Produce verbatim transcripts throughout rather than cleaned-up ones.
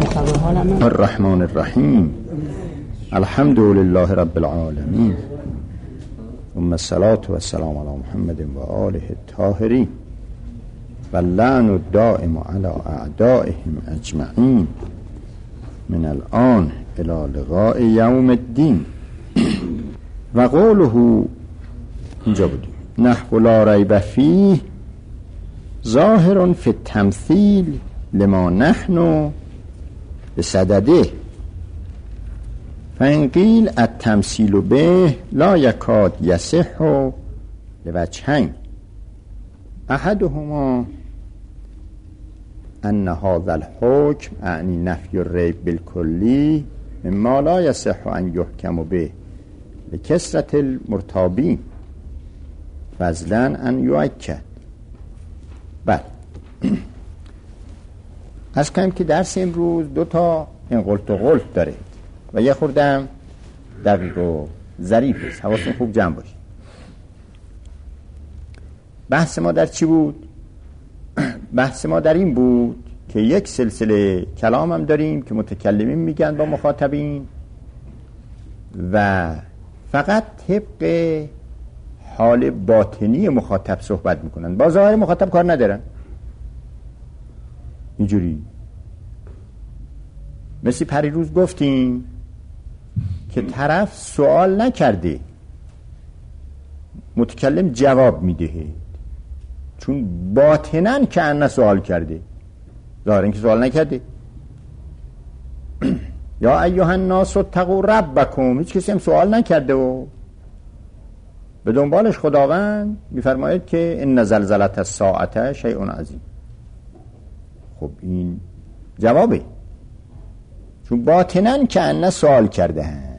الرحمن الرحیم الحمد لله رب العالمین ثم الصلاة والسلام علی محمد و آله الطاهرین و اللعن الدائم علی اعدائهم اجمعین من الان الى لقاء یوم الدین. و قوله، اینجا بودیم، نحو لا ریب فیه ظاهر فی التمثیل لما نحن بصدده فإن قیل التمثیل به لا یکاد یصح لوجهین احدهما ان هذا الحکم اعنی نفی الریب بالکلی مما لا یصح ان یحکم به لکثرة المرتابین فضلا ان یؤکد. بله، از کنیم که درس امروز دو تا انقلت و قلت داره و یه خوردم دقیق و ظریف است. حواستون خوب جمع باشه. بحث ما در چی بود؟ بحث ما در این بود که یک سلسله کلام هم داریم که متکلمین میگن با مخاطبین و فقط طبق حال باطنی مخاطب صحبت میکنن، با ظاهر مخاطب کار ندارن. اینجوری مثل پریروز گفتیم که طرف سوال نکرده، متکلم جواب میده، چون باطناً که انه سوال کرده، ظاهرا که سوال نکرده. یا ایها الناس اتقوا ربکم، هیچ کسی هم سوال نکرده و به دنبالش خداوند میفرماید که ان زلزله الساعه شیء عظیم. خب این جوابه، چون باطناً که انه سوال کرده هم.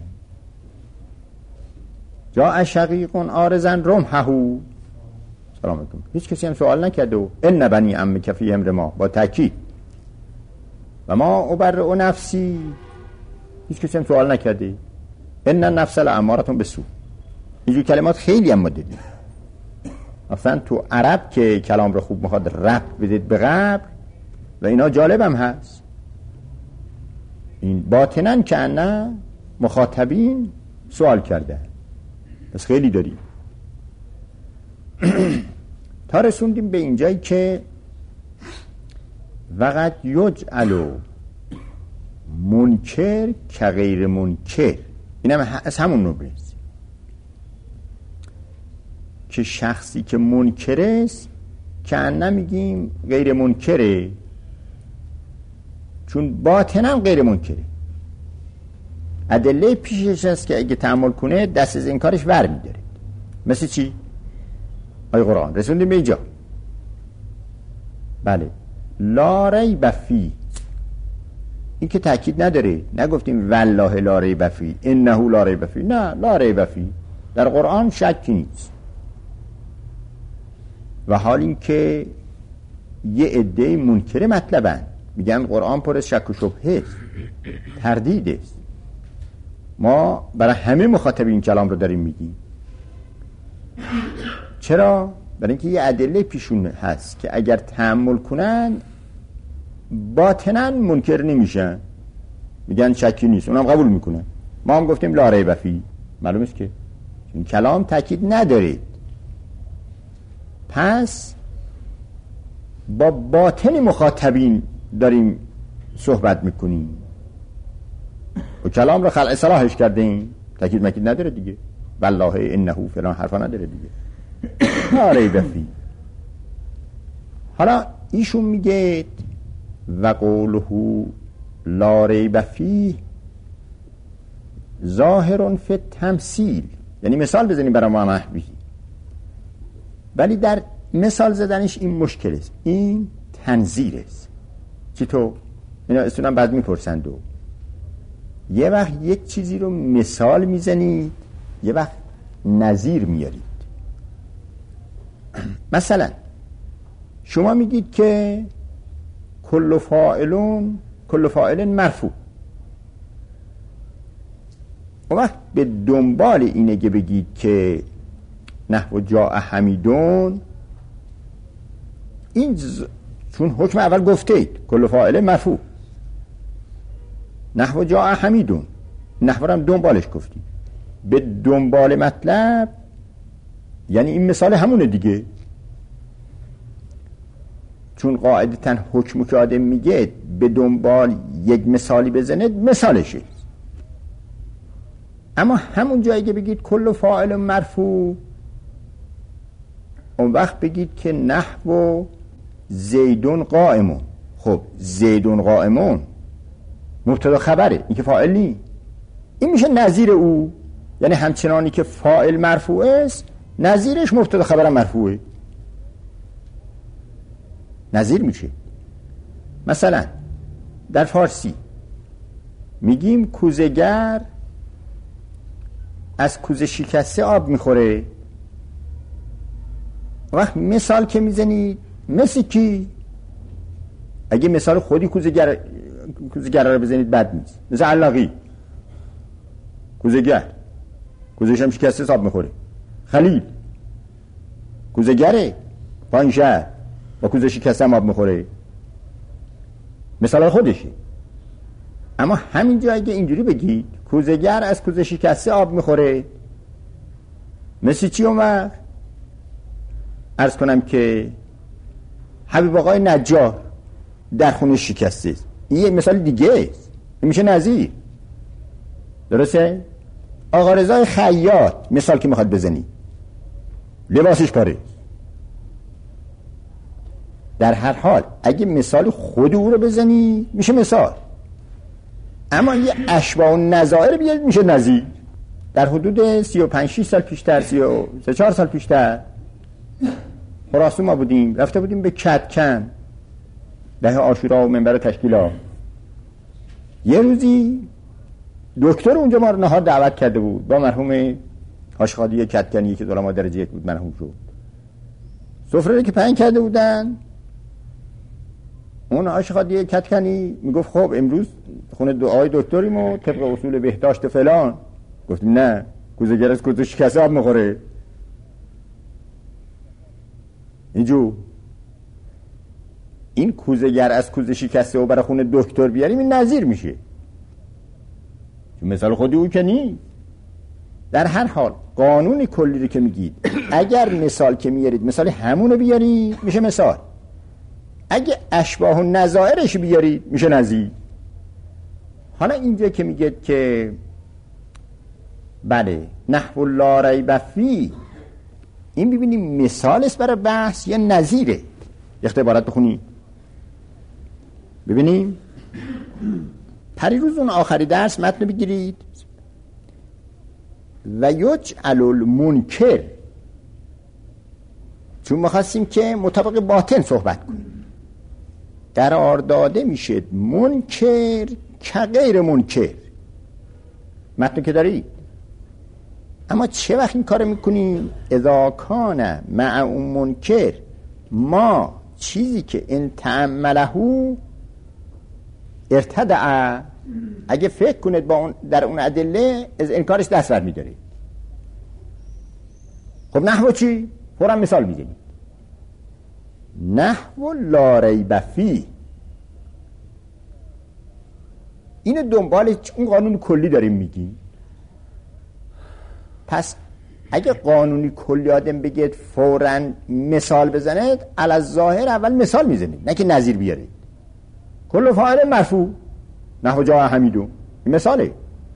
جاء شقیق عارضا رمحه، سلام علیکم، هیچ کسی هم سوال نکرده و ان بنی عمک فیهم رما، با تاکید. و ما ابرئ نفسی، هیچ کسی هم سوال نکرده ان النفس لاماره بالسوء. اینجور کلمات خیلی هم ما دیدیم. مثلا تو عرب که کلام رو خوب میخواد ربط بدید به قبل و اینا جالب هم هست. این باطناً که نه مخاطبین سوال کرده، پس خیلی داریم. تا رسوندیم به اینجایی که وقت یجعل منکر که غیر منکر، این هم از همون نوبه است که شخصی که منکر است که نمیگیم غیر منکره، چون باطناً غیر منکره. ادله پیشش است که اگه تأمل کنه دست از این کارش ور می‌داره. مثل چی؟ آیه قرآن. رسوندیم به اینجا. بله، لا ریب فی، این که تأکید نداره، نگفتیم والله لا ریب فی انه لا ریب فی، نه، لا ریب فی در قرآن شکی نیست. و حال این که یه عده منکر مطلبن، میگن قرآن پر از شک و شبهه است، تردید است. ما برای همه مخاطب این کلام رو داریم میگیم. چرا؟ برای اینکه یه ادله پیشون هست که اگر تأمل کنن باطناً منکر نمیشن، میگن شکی نیست، اونم قبول میکنن. ما هم گفتیم لا ریب فی، معلوم است که این کلام تاکید نداره. پس با باطن مخاطبین داریم صحبت میکنیم و کلام رو خلع صلاحش کردیم، تاکید مکید نداره دیگه. والله انه فلان حرفا نداره دیگه. لا ریب فی. حالا ایشون میگه و قوله لا ریب فی ظاهر فی التمثیل، یعنی مثال بزنیم برای ما نحوی، ولی در مثال زدنش این مشکل است، این تنظیر است. چطور؟ اینا اصولا بعد میپرسند و یه وقت یک چیزی رو مثال میزنید، یه وقت نظیر میارید. مثلا شما میگید که کل فاعلون کل فاعل مرفوع، اون وقت به دنبال اینه که بگید که نحو جاء حمیدون، این ز... چون حکم اول گفتید کل فاعل مرفوع، نحو جاء حمیدون، نحو هم دنبالش گفتی. به دنبال مطلب یعنی این مثال همونه دیگه، چون قاعدتاً حکمو که آدم میگه به دنبال یک مثالی بزنه مثالشه. اما همون جایی که بگید کل فاعل مرفوع، اون وقت بگید که نحو زیدون قائمون. خب زیدون قائمون مبتدا خبره، این که فاعل نی، این میشه نظیر او. یعنی همچنانی که فاعل مرفوع است نظیرش مبتدا خبر مرفوعه، نظیر میشه. مثلا در فارسی میگیم کوزه‌گر از کوزه شکسته آب میخوره. وقت مثال که میزنید مثل کی؟ اگه مثال خودی کوزه‌گر کوزه‌گر رو بزنید بد نیست. مثل علاقی کوزه‌گر، کوزه‌ش هم شکسته آب میخوره. خلیل کوزه‌گره، پایین شهر با کوزه شکسته آب میخوره، مثال خودشه. اما همین جایی که اینجوری بگید کوزه‌گر از کوزه شکسته آب میخوره، مثل چی اون وقت؟ عرض کنم که حبیب آقای نجار در خونه شکسته است، این یه مثال دیگه است، این میشه نظیر. درسته؟ آقا رضای خیاط مثال که میخواد بزنی لباسش کاره. در هر حال اگه مثال خود او رو بزنی میشه مثال، اما یه اشباه و نظائر بیاد میشه نظیر. در حدود سی و پنج شیش سال پیشتر، سی و سه چهار سال پیشتر خراسان ما بودیم، رفته بودیم به کدکن ده عاشورا و منبر تشکیلات. یه روزی دکتر اونجا ما رو نهار دعوت کرده بود با مرحوم هاشخادی کدکنی که علما درجه یک بود، مرحوم شد. سفره رو که پهن کرده بودن، اون هاشخادی کدکنی میگفت خب امروز خونه دعای دکتریم و طبق اصول بهداشت فلان. گفتیم نه، کوزه‌گر از کوزه شکسته آب میخوره. اینجور این کوزه‌گر از کوزه شکسته و برای خونه دکتر بیاریم این نظیر میشه، چون مثال خودی او که نیست. در هر حال قانون کلی رو که میگید اگر مثال که میارید مثال همونو بیارید میشه مثال، اگه اشباه و نظائرش بیارید میشه نظیر. حالا اینجا که میگید که بله نحو لا ریب فیه، این ببینیم مثال است برای بحث یا نظیره. یک عبارت بخونی ببینیم. پریروز اون آخری درس متن بگیرید. و یجعل المنکر، چون ما خواستیم که مطابق باطن صحبت کنیم، قرار داده میشه منکر که غیر منکر. متن که دارید، اما چه وقت این کار میکنیم؟ اذا کان مع اون منکر ما چیزی که ان تعمله ارتدع، اگه فکر کنید با اون در اون ادله از انکارش دست بر میداره. خب نحو چی؟ فورا مثال میزنید. نحو لا ریب فیه، اینو دنبال اون قانون کلی داریم میگیم. پس اگه قانونی کلی آدم بگید فوراً مثال بزنید، علی الظاهر اول مثال میزنید نه که نظیر بیارید. کل فاعل مرفوع نحو جاء حمیدون، این مثاله.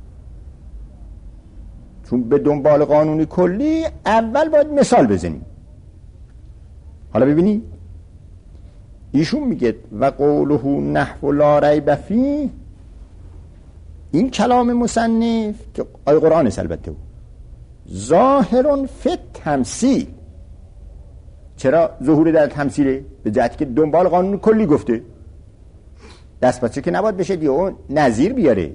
چون به دنبال قانونی کلی اول باید مثال بزنید. حالا ببینید ایشون میگه و قوله نحو لا ریب فیه، این کلام مصنف که آیه قرآن است البته، ظاهر فی التمثیل. چرا ظهور در تمثیله؟ به جهتی که دنبال قانون کلی گفته، دست بچه که نباید بشه دیگه اون نظیر بیاره.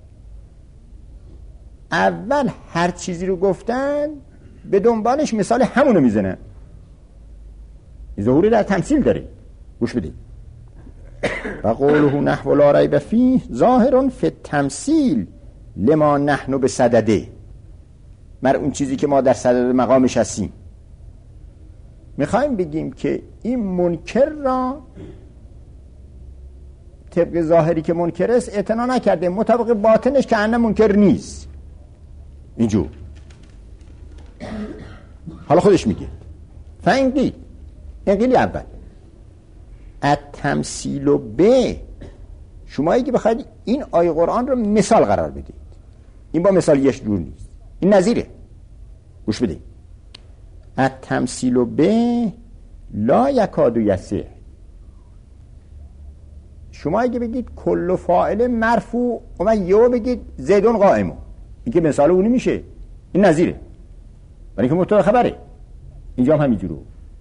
اول هر چیزی رو گفتن به دنبالش مثال همونو میزنه، ظهوری در تمثیل داره. گوش بدید. و قوله نحو لا ریب فیه ظاهر فی التمثیل لما نحن بصدده، مر اون چیزی که ما در صدد مقامش هستیم. میخوایم بگیم که این منکر را طبق ظاهری که منکر است اعتنا نکرده، مطابق باطنش که انه منکر نیست. اینجور حالا خودش میگه فاین قیل، این قیلی اول التمثیل و به، شما اگه بخواید این آیه قرآن رو مثال قرار بدید، این با مثال یش جور نیست، این نظیره، گوش بدید. التمثیل و به لا یکاد یصح، شما اگه بگید کل فاعل مرفوع و من یهو بگید زیدون قائمو، این که مثال اونی میشه، این نظیره، ولی که مبتدا خبره. اینجا هم همینجوره.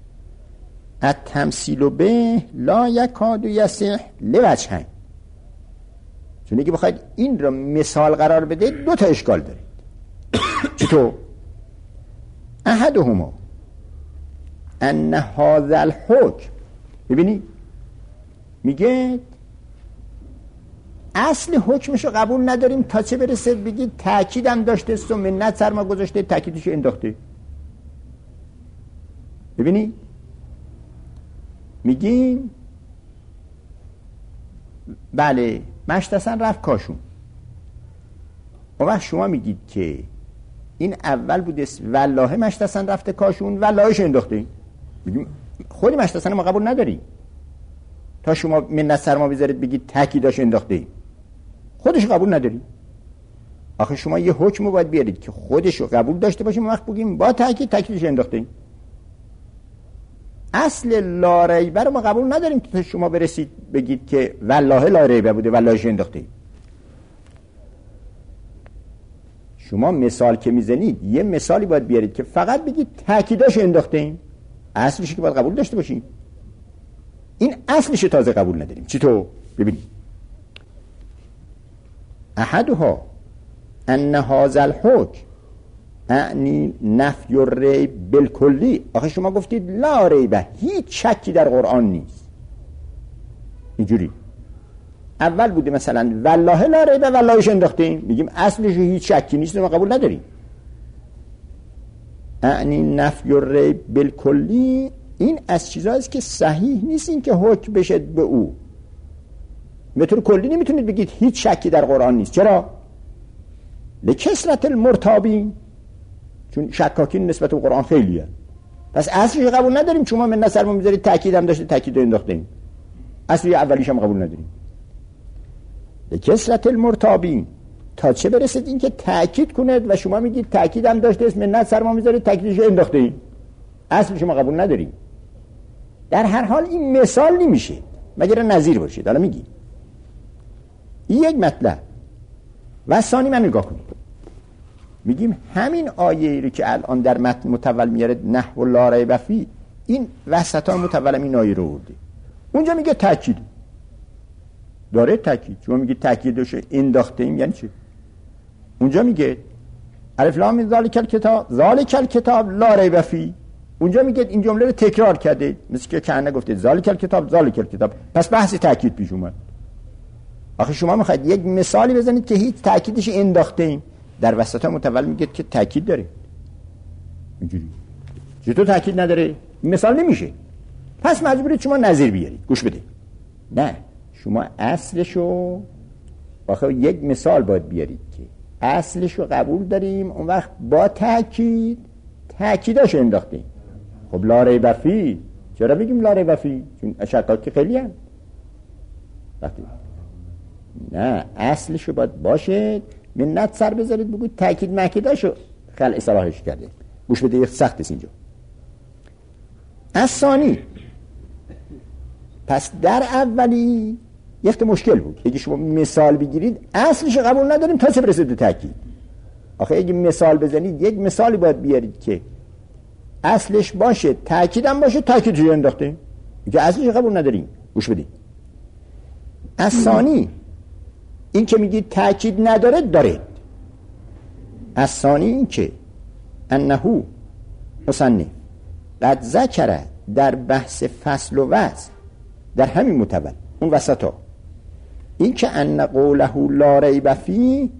التمثیل به لا یکاد یصح لوجهین، چون اگه بخواید این رو مثال قرار بده دو تا اشکال داره. چطور؟ احدهما ان هذا الحکم، ببینید میگه اصل حکمشو قبول نداریم تا چه برسه بگید تأکیدم داشته است و منت سرما گذاشته تأکیدشو انداخته. ببینید میگیم بله مشتسن رفت کاشون، و وقت شما میگید که این اول بوده والله مشتسن رفته کاشون، واللهش انداخته، میگیم خودی مشتسن ما قبول نداری تا شما منت سرما بذارید بگید تأکیدش انداخته، خودش قبول نداری. آخه شما یه حکم رو باید بیارید که خودش رو قبول داشته باشیم، وقت بگیم با تأکید تأکیدش انداخته. اصل لا ریبه رو ما قبول نداریم تا شما برسید بگید که والله لا ریبه بوده واللهش انداخته. شما مثال که میزنید یه مثالی باید بیارید که فقط بگید تأکیدش انداخته ایم، اصلش که باید قبول داشته باشیم. این اصلش تازه قبول نداریم. چطور؟ ببینید احدها ان هذا الحکم اعنی نفی الریب بالکلی. آخه شما گفتید لا ریبه، هیچ شکی در قرآن نیست، اینجوری اول بوده مثلا والله لا ریبه واللهش انداختیم، میگیم اصلش هیچ شکی نیست ما قبول نداریم. اعنی نفی الریب بالکلی، این از چیزهاییست که صحیح نیست این که حکم بشه به او. به طور کلی نمیتونید بگید هیچ شکی در قرآن نیست. چرا؟ لکثرت المرتابین، چون شکاکین نسبت به قرآن خیلیه. پس اصلش قبول نداریم، شما من نصرمون میذارید تأکید هم داشته تأکید رو انداختیم، اصلی اولیش هم قبول نداریم. لکثرت المرتابین، تا چه برسید این که تأکید کند و شما میگید تأکید هم داشته اسم من نصرمون میذارید تأکیدش رو انداختیم، اصلش ما قبول نداریم. در هر حال این مثال نمیشه مگر نظیر باشید. حالا میگی این یک مطلب. و ثانی من نگاه کنید، میگیم همین آیه ای رو که الان در متن متول میاره نحو لا ریب فیه، این وسطا متول این آیه رو آورده، اونجا میگه تأکید داره، تأکید شما میگه تأکیدش انداخته ایم یعنی چی؟ اونجا میگه الف لام ذالک الکتاب ذالک الکتاب لا ریب فیه، اونجا میگه این جمله رو تکرار کرده، مثل که کنه گفته ذالک الکتاب ذالک الکتاب، پس بحث تأکید پیش اومد. آخه شما میخواید یک مثالی بزنید که هیچ تأکیدش انداخته ایم، در وسط متول میگه که تأکید داره، اینجوری چطور تأکید نداره؟ مثال نمیشه، پس مجبورید شما نظیر بیارید. گوش بده، نه شما اصلشو آخه یک مثال باید بیارید که اصلشو قبول داریم، اون وقت با تأکید تأکیداش انداختیم. خب لا ریب فیه، چرا بگیم لا ریب فیه؟ چون شکاک خیلی هم وقتی نه اصلشو باید باشه، منت سر بذارید بگوید تأکید مکیداشو خل اصلاحش کرده. گوش بده، سخت است اینجا. از ثانی، پس در اولی یک مشکل بود، اگه شما مثال بگیرید اصلش قبول نداریم تا چه برسید به تأکید. آخه اگه مثال بزنید یک مثالی باید بیارید که اصلش باشه تأکیدم باشه، تأکیدش رو انداخته، اینجا اصلش قبول نداریم. گوش بدید، از ثانی این که میگید تأکید نداره داره. از ثانی این که انهو مصنف قد ذکر در بحث فصل و وصل، در همین متول اون وسطا، این که ان قوله لا ریب فیه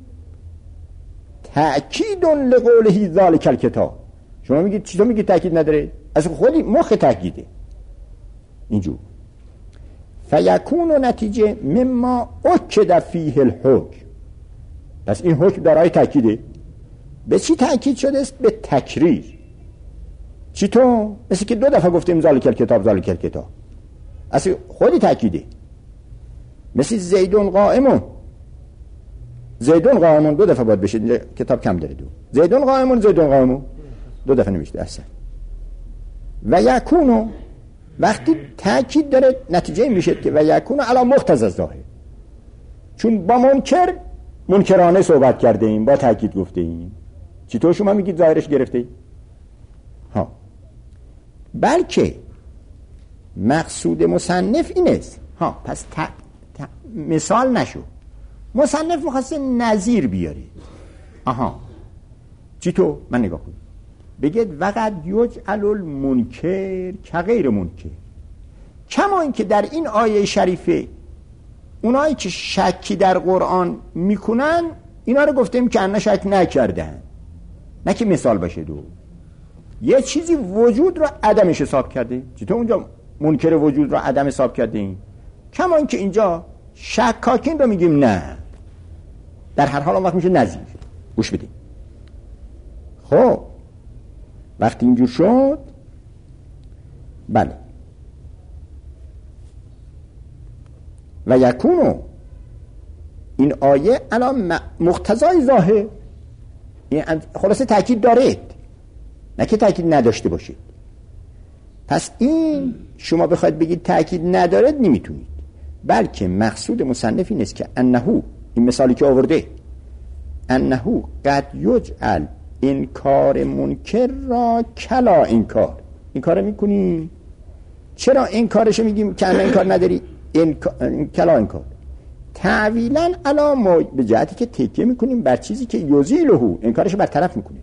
تأکید لقوله ذالک الکتاب، شما میگید چطور میگید تأکید نداره؟ از خودی مخ تأکیده اینجور. فیکون و نتیجه مما اکد فیه الحکم. پس این حکم دارای تأکیده. به چی تأکید شده است؟ به تکریر. چی تو؟ مثل که دو دفعه گفتیم ذالک الکتاب ذالک الکتاب، اصلا خودی تأکیده. مثل زیدون قائمون، زیدون قائمون دو دفعه باید بشه، کتاب کم داره. دو زیدون قائمون زیدون قائمون دو دفعه نمیشه اصلا. و یکونو وقتی تأکید داره نتیجه میشه که و یکونو علی مقتضی ظاهر، چون با منکر منکرانه صحبت کرده ایم، با تأکید گفته ایم. چطور شما میگید ظاهرش گرفته ای؟ ها، بلکه مقصود مصنف این است. ها، پس ت... ت... مثال نشو. مصنف میخواسته نظیر بیاره. آها، چطور؟ من نگاه کنم بگید وقت یجعل المنکر که غیر منکر، کما این که در این آیه شریفه اونایی که شکی در قرآن میکنن اینا رو گفتیم که انا شک نکردن، نه که مثال باشه. دو یه چیزی وجود رو عدمش حساب کرده. چطور اونجا منکر وجود رو عدم حساب کرده این؟ کما این که اینجا شکاکین رو میگیم نه. در هر حال اون وقت میشه نظیر. گوش بدیم. خب وقتی اینجور شد، بله، و یکونو این آیه الان مقتضای ظاهر، خلاصه تأکید دارید، نه که تأکید نداشته باشید. پس این شما بخواید بگید تأکید ندارد نمیتونید، بلکه مقصود مصنف این است که انهو، این مثالی که آورده، انهو قد یجعل انکار منکر را کلا انکار. این کار میکنی؟ چرا انکارشو میگیم که انا انکار نداری؟ انکار... کلا انکار تعویلا علا ما، به جهتی که تکیه میکنیم بر چیزی که یزیلهو، انکارشو برطرف میکنیم.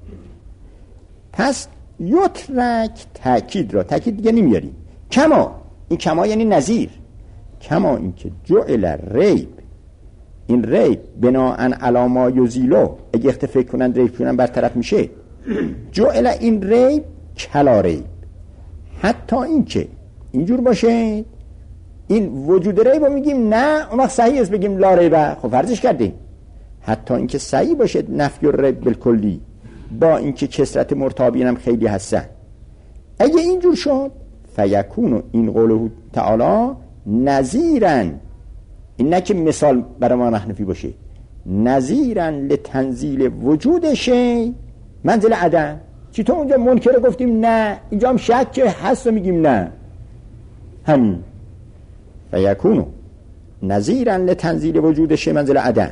پس یترک تأکید را، تأکید دیگه نمیاریم. کما، این کما یعنی نظیر. کما این که جعل ریب، این ریب بناءن علی ما یزیلو، اگه اختفا کنن ریب کنن برطرف میشه. جعل این ریب کلا ریب، حتی این که اینجور باشه این وجود ریب رو میگیم نه، اون وقت صحیح است بگیم لا ریبه، خب فرضش کردیم. حتی این که صحیح باشه نفی ریب بالکلی، با اینکه کسرت مرتابین هم خیلی هستن. اگه اینجور شد فیکونو، این قوله تعالی نظیرن، این نه که مثال برای ما نحنفی باشه، نظیرن لتنزیل وجود شی منزل عدم. چطور اونجا منکر گفتیم نه، اینجا هم شک هست و میگیم نه. همین فیکونو نظیرن لتنزیل وجود شی منزل عدم.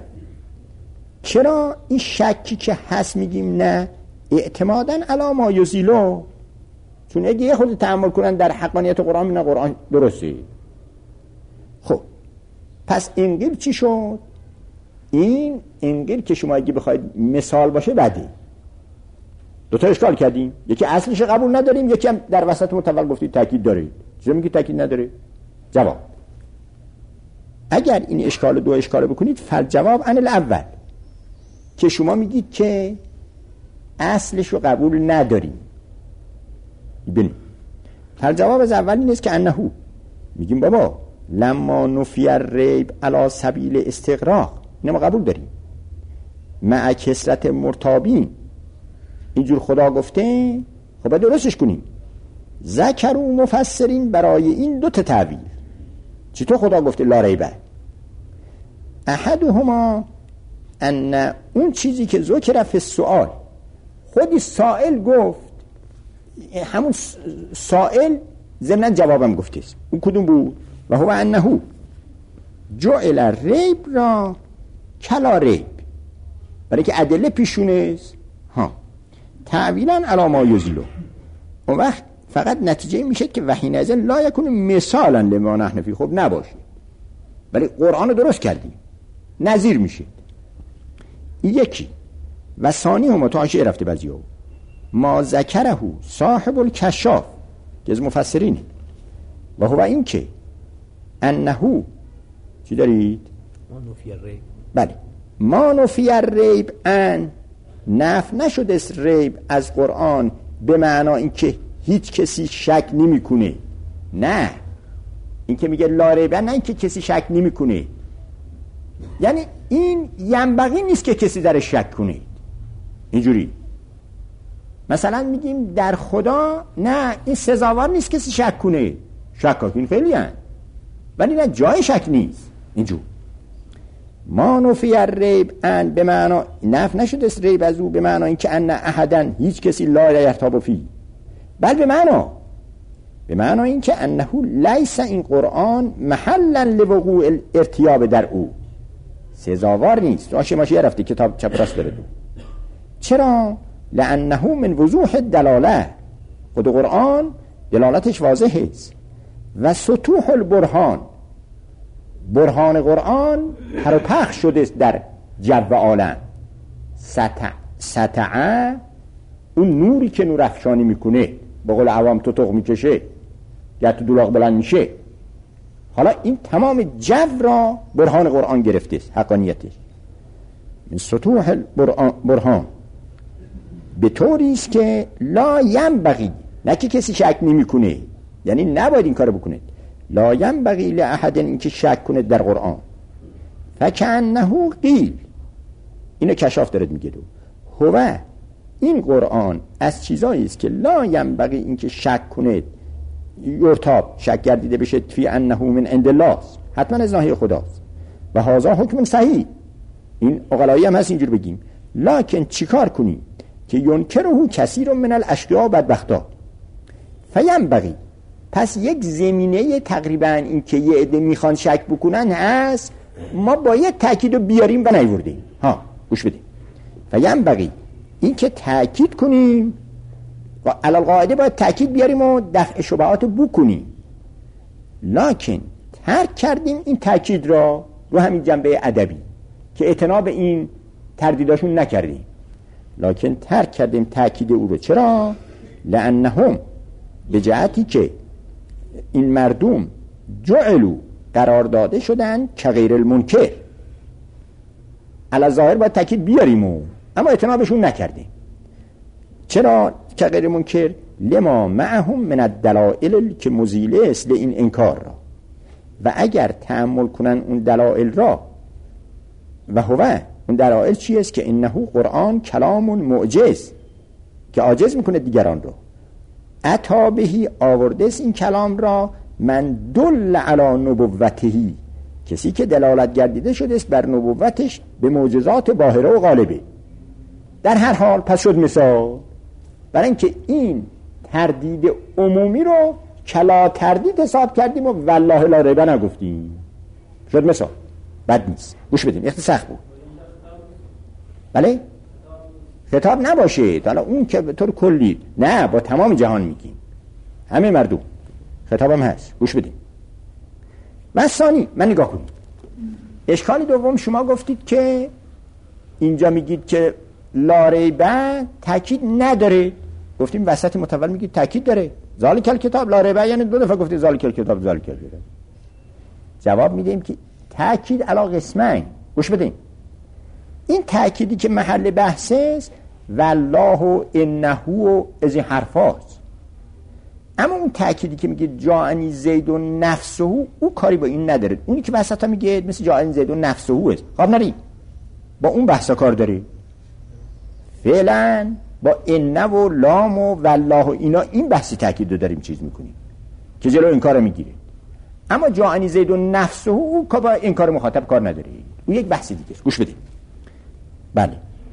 چرا این شکی که هست میگیم نه؟ اعتمادن علی ما یزیلو، چون اگه یه خود تأمل کنن در حقانیت قرآن، نه قرآن درسته. خب پس اینگیر چی شد؟ این اینگیر که شما اگه بخواید مثال باشه بده. دوتا اشکال کردیم، یکی اصلش قبول نداریم، یکی هم در وسط متول گفتید تأکید دارید. چرا میگی تأکید نداره؟ جواب، اگر این اشکال دو اشکال بکنید فالجواب عن الاول، که شما میگید که اصلش رو قبول نداریم. ببینید فالجواب از اول این است که انهو، میگیم بابا لما نفی الریب علی سبیل استغراق، اینو ما قبول داریم، مع کسرت مرتابین، اینجور خدا گفته، خب باید درستش کنیم. ذکروا مفسرین برای این دو تا تعبیر. چطور خدا گفته لا ریبه؟ احدهما ان اون چیزی که ذکر فی السؤال، خودی سائل گفت، همون سائل ضمن جوابم گفته است، اون کدوم بود؟ و هو انهو جعل ریب را کلا ریب، برای که ادله پیشونه است. ها، تعویلا علی ما یزیلو. اون وقت فقط نتیجه میشه که وحین ازن لا یکون مثالا لما نحن فی، خب نباشه، ولی قرآن رو درست کردیم، نظیر میشه. یکی و ثانی هم متعاشه رفته بعضی ها ما ذکره صاحب الکشاف که از مفسرینه، و هو این که انهو چی دارید؟ ما نفی الریب، بله، ما نفی الریب ان، نف نشده است ریب از قرآن به معنا این که هیچ کسی شک نمی کنه، نه، این که میگه لا ریب، نه این که کسی شک نمیکنه، یعنی این ینبغی نیست که کسی در شک کنه. اینجوری مثلا میگیم در خدا، نه این سزاوار نیست کسی شک کنه. شکاکین خیلی هن، ولی نه جای شک نیست. اینجور ما نفی الریب ان به معنا نف نشده است ریب از او به معنا این که ان احدن هیچ کسی لا یرتاب فی، بل به معنا به معنا این که انه لیس این قرآن محلا لوقوع الارتیاب در او، سزاوار نیست. راشه ماشیه رفته کتاب چپ راست داره دو. چرا؟ لانه من وضوح دلاله، خود قرآن دلالتش واضحه است. و سطوح البرهان، برهان قرآن پر و پخش شده است در جو عالم. سطع سطع اون نوری که نور افشانی میکنه، به قول عوام توتق میکشه یا تو دولاغ بلند میشه. حالا این تمام جو را برهان قرآن گرفته است، حقانیتش. من سطوح البرهان به طوری است که لا ینبغی، نه که کسی شک نمیکنه، یعنی نباید این کارو بکنه، لا ینبغی لاحد این که شک کنه در قرآن. فکأنه قیل، اینو کشاف دارد میگه دو هو، این قرآن از چیزایی است که لا ینبغی این که شک کنه، یرتاب شک گردیده بشه، فی انه من عند الله، حتما از ناحیه خداست. و هذا حکم صحیح، این عقلایی هم هست اینجور بگیم. لکن چیکار کنیم که ینکره کثیر من الاشقیاء و بدبختا، فینبغی، پس یک زمینه تقریبا این که یه عده میخوان شک بکنن هست، ما باید تأکید رو بیاریم و نیوردیم. ها گوش بدیم. فینبغی، این که تأکید کنیم و علال قاعده باید تأکید بیاریم و دفع شبهات رو بکنیم، لکن ترک کردیم این تأکید را رو همین جنبه ادبی که اعتنا به این تردیداشون نکردیم، لکن ترک کردیم تأکید او رو. چرا؟ لانهم، به جهتی که این مردم جعلو قرار داده شدن که غیر المنکر، علی ظاهر باید تأکید بیاریم و اما اعتنا بهشون نکردیم. چرا که غیر منکر؟ لما معهم من الدلائل که مزیله است این انکار را، و اگر تأمل کنن اون دلائل را، و هو اون دلائل چی است؟ که انه قرآن کلام معجز، که عاجز میکنه دیگران رو. عطا بهی، آورده است این کلام را، من دل علی نبوتهی، کسی که دلالت گردیده شده است بر نبوتش به معجزات باهره و غالبه. در هر حال پس شد مثال، برای اینکه این تردید عمومی رو کلا تردید حساب کردیم و والله لا ریب نگفتیم، شد مثال. بد نیست، گوش بدیم، اخت سخت بود. بله خطاب نباشه، حالا اون که به طور کلی، نه با تمام جهان میگیم، همه مردم خطابم هست. گوش بدیم. و ثانی، من نگاه کنید، اشکال دوم، شما گفتید که اینجا میگید که لا ریبه تاکید نداره، گفتیم وسط متول میگید تاکید داره. ذالک الکتاب لا ریبه، یعنی دو دفعه گفتید ذالک الکتاب ذالک الکتاب. جواب میدیم که تاکید علی قسمین. گوش بدیم، این تأکیدی که محل بحث است والله و انه و از این حرفاست، اما اون تأکیدی که میگه جاءنی زید و نفسه، او کاری با این نداره. اونی که بحثا میگه مثل جاءنی زید و نفسه است، خب نری با اون بحثا کار داره. فعلا با انه و لام و والله و اینا این بحثی تأکید رو داریم چیز میکنیم که جلو این کار میگیره. اما جاءنی زید و نفسه، او که با این کار مخاطب کار نداره، او یک بحث دیگه است. گوش بدید. بله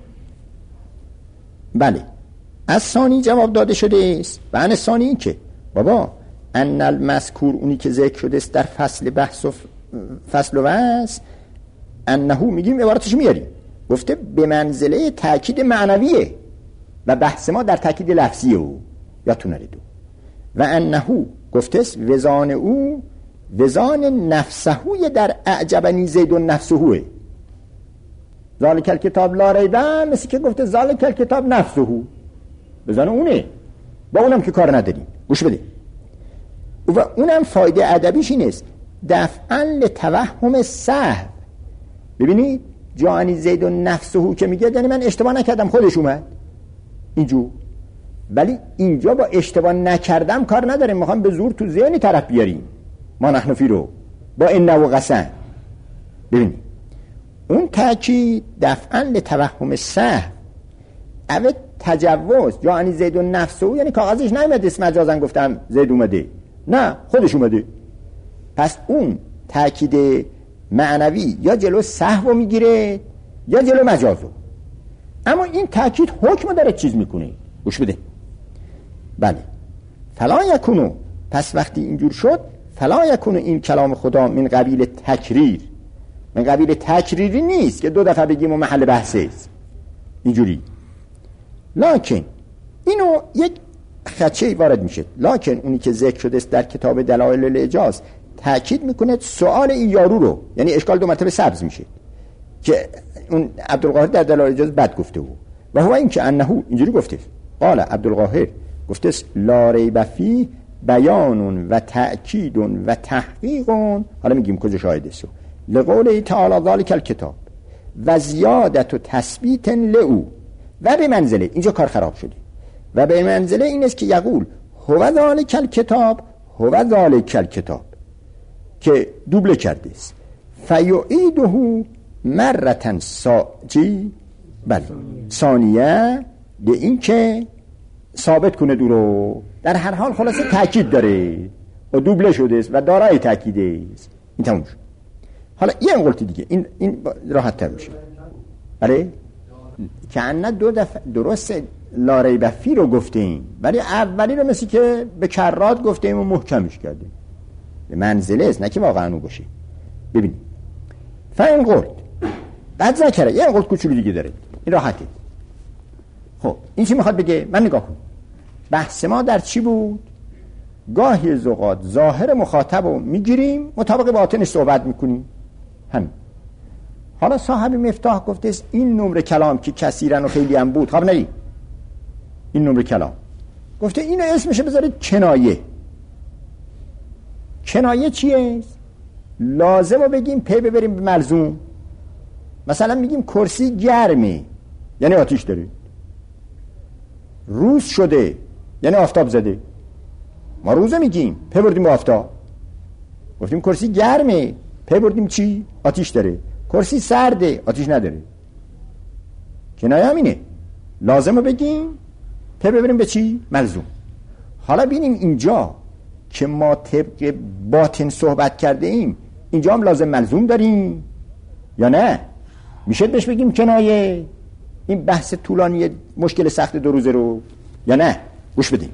بله از ثانی جواب داده شده است. بحث ثانی این که بابا ان المذکور، اونی که ذکر شده است در فصل بحث و فصل و وصل، انه میگیم عبارتش میاریم، گفته به منزله تأکید معنویه و بحث ما در تأکید لفظی او، یا تو نریدو. و انه گفته است وزان او وزان نفسهوی در اعجبنی زید و نفسهوه. ذالک الکتاب لا ریبه، مثل که گفته ذالک الکتاب نفسه، بزن اونه، با اونم که کار نداریم. گوش بده. و اونم فایده ادبیش این است دفعا لتوهم سهو. ببینید جاءنی زید و نفسه که میگه یعنی من اشتباه نکردم، خودش اومد اینجور، ولی اینجا با اشتباه نکردم کار نداریم، میخوام به زور تو ذهنی طرف بیاریم. ما نحن فی رو با این و قسم. ببینید اون تاکید دفعا لتوهم سهو اوه تجوز یعنی زید و نفسه، یعنی کاغذش نیومده اسم مجازن گفتم زید اومده، نه خودش اومده. پس اون تاکید معنوی یا جلو سهو میگیره یا جلو مجازو. اما این تاکید حکم داره چیز میکنه. گوش بده. بله فلا یکونو، پس وقتی اینجور شد فلا یکونو این کلام خدا من قبیل تکریر، من قبیل تکریری نیست که دو دفعه بگیم و محل بحثه است اینجوری. لکن اینو یک خدشه وارد میشه. لکن اونی که ذکر شده است در کتاب دلایل الاعجاز تأکید میکنه سوال این یارو رو، یعنی اشکال دو مرتبه سبز میشه که اون عبدالقاهر در دلایل الاعجاز بد گفته بود و هو این که انه اینجوری گفته قال عبدالقاهر گفته است لا ریب فی بیان و تأکید و تحقیق. حالا میگیم کجا شاهد است لقوله تعالی ذلک الکتاب و زیادت و تثبیت لعو و به منزله، اینجا کار خراب شده، و به منزله این است که یقول هو ذلک الکتاب هو ذلک الکتاب که دوبله کرده است فیعیده مرتن ساجی بله ثانیه به این که ثابت کنه دو رو. در هر حال خلاصه تاکید داره و دوبله شده است و دارای تاکیده است. این تموم شد. حالا یه قلت دیگه این این راحت تر میشه. بله که انا دو دفعه درست لا ریب فی رو گفتیم ولی اولی رو مثل که به کرات گفتیم و محکمش کردیم. به منزله است نه که واقعا اون باشه. ببین فاین قلت قد ذکره یه قلت کوچولو دیگه داره این راحته. خب این چی میخواد بگه؟ من نگاه کن بحث ما در چی بود؟ گاهی زوقات ظاهر مخاطب رو میگیریم مطابق باطنش صحبت میکنیم همین. حالا صاحب مفتاح گفته است این نمره کلام که کثیرن و خیلی هم بود، خب نری این نمره کلام گفته اینو اسمشه بذارید کنایه. کنایه چیه؟ لازم رو بگیم پی ببریم به ملزوم. مثلا میگیم کرسی گرمه یعنی آتیش داره، روز شده یعنی آفتاب زده. ما روزه میگیم پی بردیم به آفتاب. گفتیم کرسی گرمه پی بردیم چی؟ آتیش داره. کرسی سرده آتیش نداره. کنایه همینه، لازم رو بگیم پی ببریم به چی؟ ملزوم. حالا بینیم اینجا که ما طبق باطن صحبت کرده ایم اینجا هم لازم ملزوم داریم یا نه؟ میشه بهش بگیم کنایه این بحث طولانی مشکل سخت دو روزه رو یا نه؟ گوش بدیم.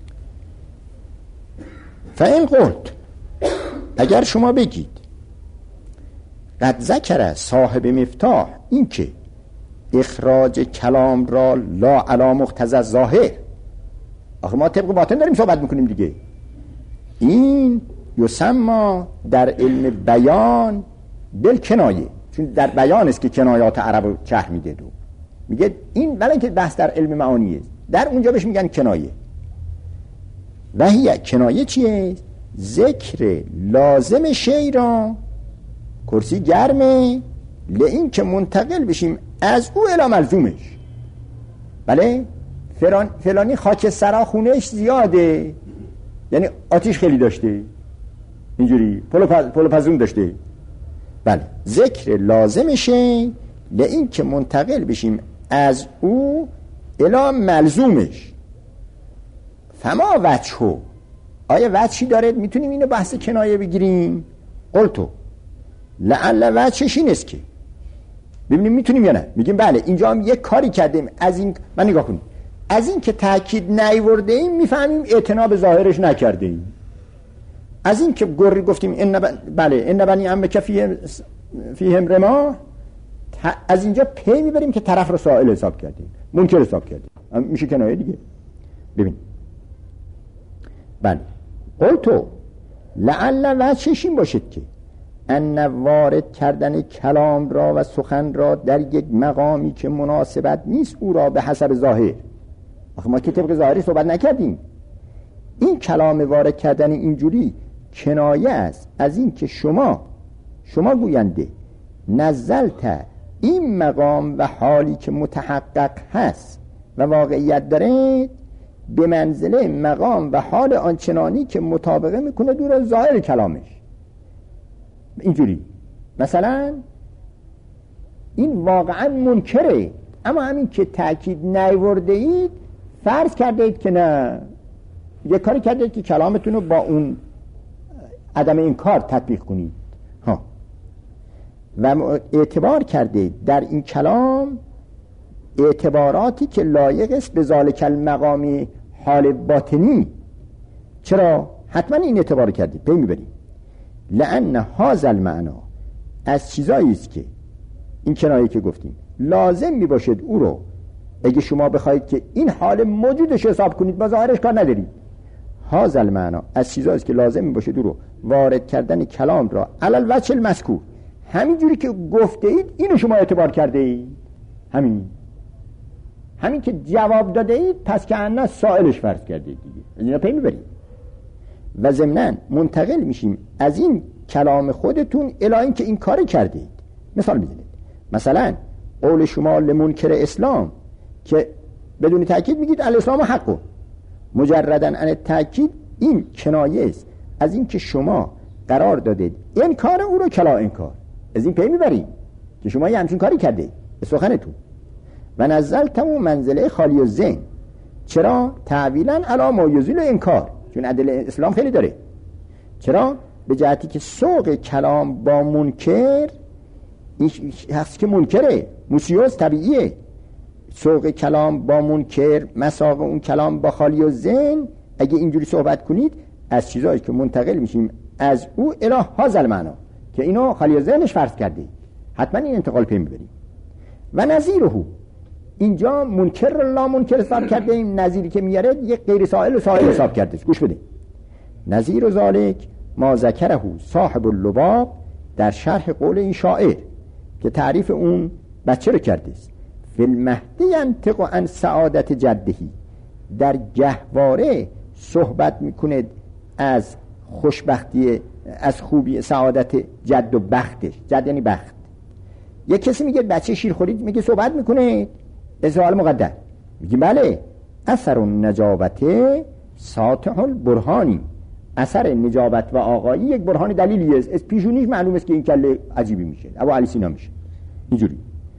فاین قلت اگر شما بگید قد ذکر صاحب مفتاح این که اخراج کلام را لا علی مقتضی ظاهر، آخه ما طبق باطن داریم صحبت میکنیم دیگه، این یسمى در علم بیان بالکنایه، چون در بیان است که کنایات عرب چه میده دو میگه این ولی که بحث در علم معانیه در اونجا بهش میگن کنایه. و هی کنایه چیه؟ ذکر لازم شی را کرسی گرمه لئین که منتقل بشیم از او الی ملزومش. بله فلان فلانی خاک سرا خونش زیاده یعنی آتیش خیلی داشته اینجوری پلو پزون داشته. بله ذکر لازمشه لئین که منتقل بشیم از او الی ملزومش. فما وجهو آیا وجهی داره میتونیم اینو بحث کنایه بگیریم؟ قلتو لعل وجهش این است که ببینیم میتونیم یا نه. میگیم بله اینجا هم یک کاری کردیم از این، من نگاه کنیم از این که تأکید نیورده ایم میفهمیم اعتنا به ظاهرش نکرده ایم. از این که گری گفتیم این ب... بله این بنی عمک فیهم فیهم رما، از اینجا پی میبریم که طرف رو سائل حساب کردیم منکر حساب کردیم، میشه کنایه دیگه. ببین بله قلتو لعل وجهش این باشد که ان وارد کردن کلام را و سخن را در یک مقامی که مناسبت نیست او را به حسب ظاهر، آخه ما که طبق ظاهری صحبت نکردیم، این کلام وارد کردن اینجوری کنایه است از این که شما شما گوینده نزلت این مقام و حالی که متحقق هست و واقعیت داره به منزله مقام و حال آنچنانی که مطابقه میکنه دور ظاهر کلامش. اینجوری مثلا این واقعا منکره، اما همین که تأکید نیورده اید فرض کرده اید که نه، یه کاری کرده اید که کلامتون رو با اون عدم انکار تطبیق کنید ها، و اعتبار کرده در این کلام اعتباراتی که لایق است به ذالک المقام حال باطنی. چرا؟ حتما این اعتبار کردید، پی میبرید. لأن هذا المعنا، از چیزایی است که این کنایه که گفتیم لازم میباشد او رو، اگه شما بخواید که این حال موجودش حساب کنید با ظاهرش کار ندارید. هذا المعنا، از چیزایی است که لازم میباشد او رو وارد کردن کلام را علل وجه المذکور، همین جوری که گفته اید اینو شما اعتبار کرده اید، همین همین که جواب داده اید پس که انا سائلش فرض کرده اید دیگه، از اینا پی میبرید. و ضمناً منتقل میشیم از این کلام خودتون الی این که این کاری کرده اید. مثال میزنید، مثلا قول شما لمنکر اسلام که بدون تأکید میگید الاسلام حقه، مجرداً ان تأکید این کنایه است از این که شما قرار دادید انکار او رو کلا انکار، از این پی میبرید که شما یه همچین کاری کرده به سخنتون. و نزلتم منزله خالی الذهن، چرا؟ تعویلا علی ما یزیل انکار، چون ادله اسلام خیلی داره. چرا؟ به جهتی که سوق کلام با منکر این هست که منکره، موسیوس طبیعیه. سوق کلام با منکر مساق اون کلام با خالی الذهن، اگه اینجوری صحبت کنید از چیزایی که منتقل میشیم از او الی هذا المعنا که اینو خالی الذهنش فرض کرده، حتما این انتقال پی میبریم. و نظیره، اینجا منکر لا منکر حساب کرده، این نظیری که میاره یک غیر سائل و سائل حساب کرده. گوش بده، نظیر ذالک ما ذکره صاحب اللباب در شرح قول این شاعر که تعریف اون بچه رو کرده است. فی المهدی ینطق عن سعادت جدهی، در گهواره صحبت میکنه از خوشبختی، از خوبی سعادت جد و بختش. جد یعنی بخت. یک کسی میگه بچه شیر خورید، میگه صحبت میکنه از حال مقدر، میگه بله اثر النجابت ساطع البرهانی، اثر نجابت و آقایی یک برهان دلیلی است، از پیشونیش معلوم است که این کله عجیبی میشه، ابو علی سینا میشه. اینجوری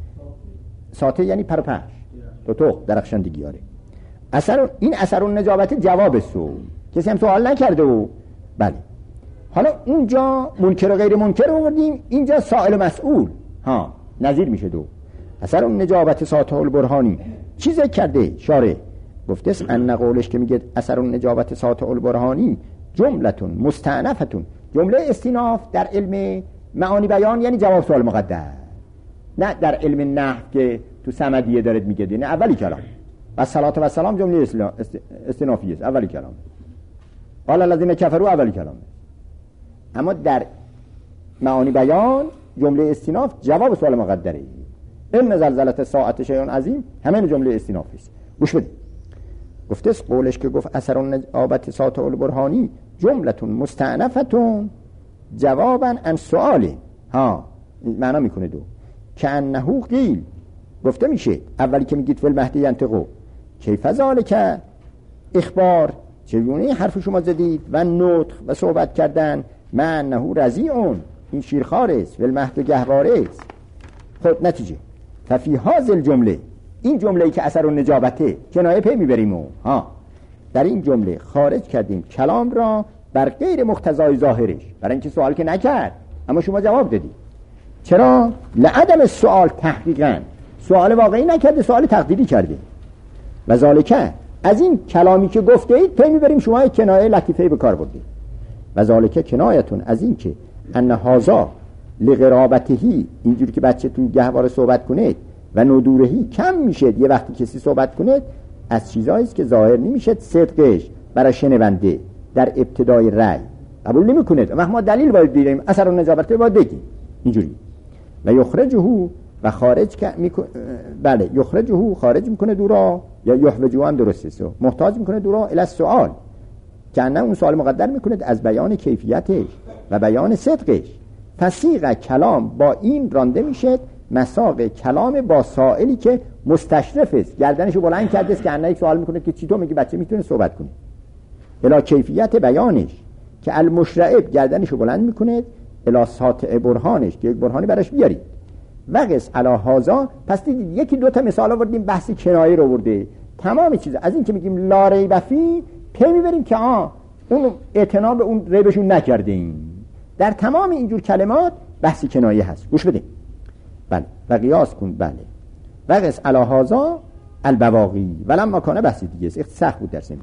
ساطع یعنی پرپش تو تو درخشندگی آره. اثر این اثر النجابت جواب سو، کسی هم سوال نکرده و بله. حالا اونجا منکر و غیر منکر آوردیم، اینجا سائل مسئول ها نظیر میشه دو. اثر النجابت ساطع البرهانی چیز کرده شارع گفته است ان قولش که میگه اثر النجابت ساطع البرهانی جملتون مستأنفتون، جمله استیناف در علم معانی بیان یعنی جواب سوال مقدر، نه در علم نحو که تو صمدیه دارید میگه نه اولی کلام و صلات و سلام جمله استینافی است، اولی کلام. قال الذين كفروا اولی کلام. اما در معانی بیان جمله استیناف جواب سوال مقدره. ان زلزلة الساعة شیء عظیم همین جمله استینافی است. گوش بده، گفته است قولش که گفت اثر النجابت ساطع البرهانی جملتون مستأنفتون جوابا عن سؤاله ها، معنا میکنه دو که انه قیل، گفته میشه اولی که میگید فی المهدی ینطقو کیف ذالک اخبار، چگونه حرف شما زدید و نطق و صحبت کردن مع انه رضیعون، این شیرخوار است، فی المهد گهواره است. خب نتیجه ففی هذا الجمله، این جمله‌ای که اثر النجابته کنایه پی میبریم و ها در این جمله خارج کردیم کلام را بر غیر مقتضای ظاهرش، برای اینکه سوال که نکرد اما شما جواب دادید. چرا؟ لعدم سوال تحقیقاً، سوال واقعی نکرده، سوال تقدیری کرده. و ذالکه، از این کلامی که گفته اید پی میبریم شما کنایه لطیفه به کار بردید. و ذالکه کنایتون از این که ان هذا لقرابتهی، اینجوری که بچه تو گهواره صحبت کنه و ندورهی کم میشه یه وقتی کسی صحبت کنه، از چیزایی است که ظاهر نمیشه صدقش برای شنونده در ابتدای رأی قبول نمیکنه. و ما دلیل باید بیاریم، اثر النجابت باید بگیم اینجوری. و یخرجه و خارج که میکنه، بله یخرجه خارج میکنه دورا، یا یحوجه هم درسته سو محتاج میکنه دورا الی السؤال، که نه اون سوال مقدر میکنه از بیان کیفیتش و بیان صدقش. فسیغ کلام با این رانده میشه مساق کلام با سائلی که مستشرف است، گردنشو بلند کرده است که اندک سوال میکنه که چی تو میگی بچه میتونه صحبت کنه. الا کیفیت بیانش که المشرعب گردنشو بلند میکنه، الا ساطع برهانش که یک برهانی براش بیارید. وقس علا هازا. پس دیدید یکی دو تا مثال آوردیم، بحث کنایه رو برده. تمام چیزا از این که میگیم لا ریب فی پی میبریم که آ اون اعتنا به اون ریبشون نکردیم. در تمام اینجور کلمات بحث کنایه هست. گوش بده. بله و قیاس کن. بله وقس علا هازا البواقی ولما کانه بحث دیگه است. سخت بود در سن